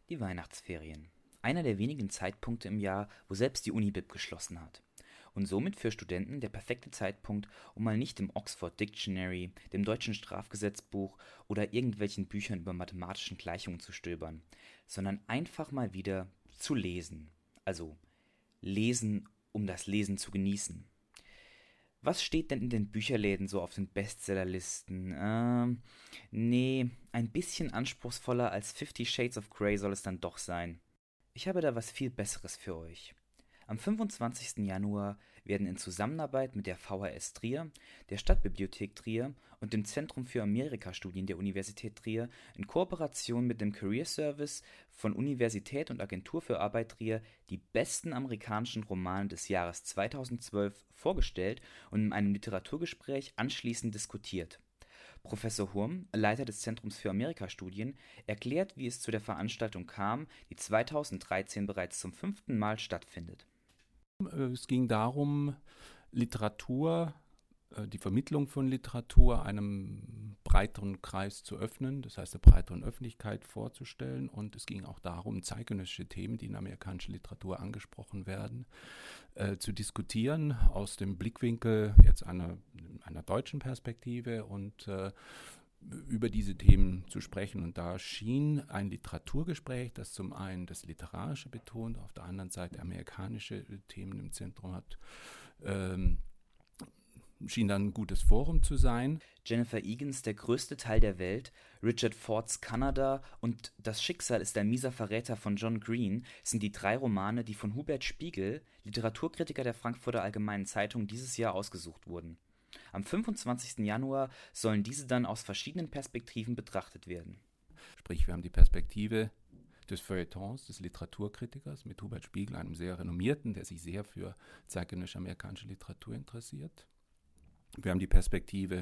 Die Weihnachtsferien. Einer der wenigen Zeitpunkte im Jahr, wo selbst die Unibib geschlossen hat. Und somit für Studenten der perfekte Zeitpunkt, um mal nicht im Oxford Dictionary, dem deutschen Strafgesetzbuch oder irgendwelchen Büchern über mathematischen Gleichungen zu stöbern, sondern einfach mal wieder zu lesen. Also lesen, um das Lesen zu genießen. Was steht denn in den Bücherläden so auf den Bestsellerlisten? Nee, ein bisschen anspruchsvoller als 50 Shades of Grey soll es dann doch sein. Ich habe da was viel Besseres für euch. Am 25. Januar werden in Zusammenarbeit mit der VHS Trier, der Stadtbibliothek Trier und dem Zentrum für Amerikastudien der Universität Trier in Kooperation mit dem Career Service von Universität und Agentur für Arbeit Trier die besten amerikanischen Romane des Jahres 2012 vorgestellt und in einem Literaturgespräch anschließend diskutiert. Professor Hurm, Leiter des Zentrums für Amerikastudien, erklärt, wie es zu der Veranstaltung kam, die 2013 bereits zum 5. Mal stattfindet. Es ging darum, Literatur, die Vermittlung von Literatur einem breiteren Kreis zu öffnen, das heißt der breiteren Öffentlichkeit vorzustellen. Und es ging auch darum, zeitgenössische Themen, die in amerikanischer Literatur angesprochen werden, zu diskutieren aus dem Blickwinkel jetzt einer deutschen Perspektive und über diese Themen zu sprechen. Und da schien ein Literaturgespräch, das zum einen das Literarische betont, auf der anderen Seite amerikanische Themen im Zentrum hat, schien dann ein gutes Forum zu sein. Jennifer Egan's Der größte Teil der Welt, Richard Fords Kanada und Das Schicksal ist ein mieser Verräter von John Green sind die 3 Romane, die von Hubert Spiegel, Literaturkritiker der Frankfurter Allgemeinen Zeitung, dieses Jahr ausgesucht wurden. Am 25. Januar sollen diese dann aus verschiedenen Perspektiven betrachtet werden. Sprich, wir haben die Perspektive des Feuilletons, des Literaturkritikers mit Hubert Spiegel, einem sehr renommierten, der sich sehr für zeitgenössische amerikanische Literatur interessiert. Wir haben die Perspektive,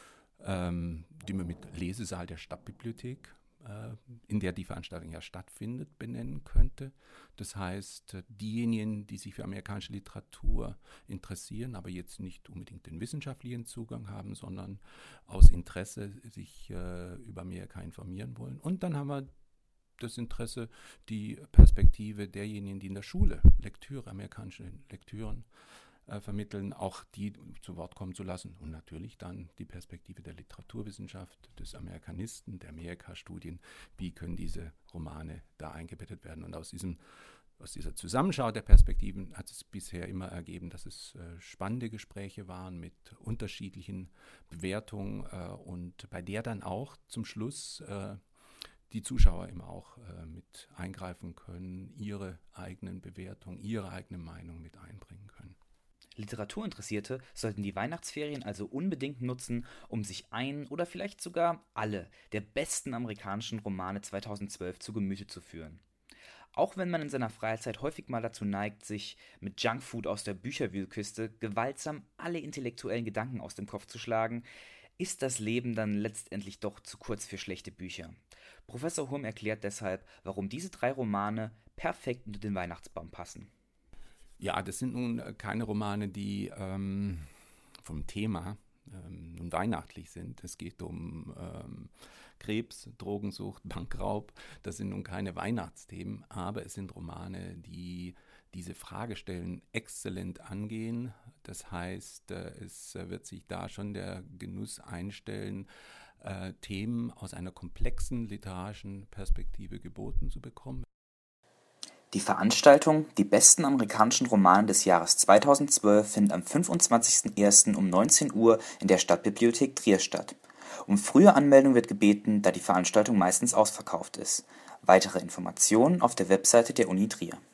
die man mit Lesesaal der Stadtbibliothek, in der die Veranstaltung ja stattfindet, benennen könnte. Das heißt, diejenigen, die sich für amerikanische Literatur interessieren, aber jetzt nicht unbedingt den wissenschaftlichen Zugang haben, sondern aus Interesse sich über Amerika informieren wollen. Und dann haben wir das Interesse, die Perspektive derjenigen, die in der Schule Lektüre, amerikanische Lektüren vermitteln, auch die zu Wort kommen zu lassen. Und natürlich dann die Perspektive der Literaturwissenschaft, des Amerikanisten, der Amerikastudien. Wie können diese Romane da eingebettet werden? Und aus dieser Zusammenschau der Perspektiven hat es bisher immer ergeben, dass es spannende Gespräche waren mit unterschiedlichen Bewertungen und bei der dann auch zum Schluss die Zuschauer immer auch mit eingreifen können, ihre eigenen Bewertungen, ihre eigene Meinung mit einbringen können. Literaturinteressierte sollten die Weihnachtsferien also unbedingt nutzen, um sich einen oder vielleicht sogar alle der besten amerikanischen Romane 2012 zu Gemüte zu führen. Auch wenn man in seiner Freizeit häufig mal dazu neigt, sich mit Junkfood aus der Bücherwühlkiste gewaltsam alle intellektuellen Gedanken aus dem Kopf zu schlagen, ist das Leben dann letztendlich doch zu kurz für schlechte Bücher. Professor Hurm erklärt deshalb, warum diese 3 Romane perfekt unter den Weihnachtsbaum passen. Ja, das sind nun keine Romane, die vom Thema nun weihnachtlich sind. Es geht um Krebs, Drogensucht, Bankraub. Das sind nun keine Weihnachtsthemen, aber es sind Romane, die diese Fragestellen exzellent angehen. Das heißt, es wird sich da schon der Genuss einstellen, Themen aus einer komplexen literarischen Perspektive geboten zu bekommen. Die Veranstaltung Die besten amerikanischen Romane des Jahres 2012 findet am 25.01. um 19 Uhr in der Stadtbibliothek Trier statt. Um frühe Anmeldung wird gebeten, da die Veranstaltung meistens ausverkauft ist. Weitere Informationen auf der Webseite der Uni Trier.